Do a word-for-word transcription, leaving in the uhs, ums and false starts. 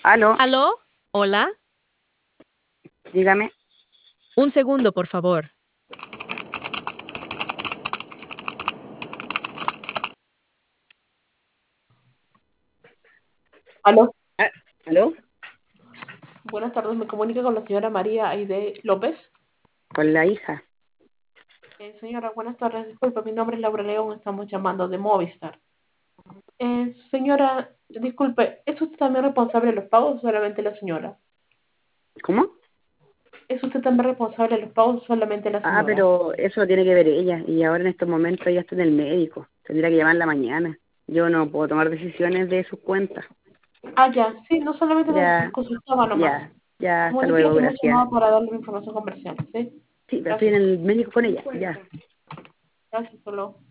Aló, ¿Aló? Hola. dígame. Un segundo, por favor. Aló, Ah, ¿aló? buenas tardes, me comunica con la señora María Aide López. Con la hija. Eh, señora, buenas tardes, disculpe, mi nombre es Laura León, estamos llamando de Movistar. Eh, señora, disculpe, ¿es usted también responsable de los pagos o solamente la señora? ¿Cómo? ¿Es usted también responsable de los pagos o solamente la Ah, señora? pero eso lo tiene que ver ella. Y ahora en estos momentos ella está en el médico. Tendría que llamarla mañana. Yo no puedo tomar decisiones de sus cuentas. Ah, ya, sí, no solamente la Ya, consultaba nomás. ya, ya, Como hasta le dije, luego, hemos gracias. llamado para darle la información comercial, ¿sí? Sí, pero estoy en Gracias. el médico con ella. Ya. Gracias, hasta luego.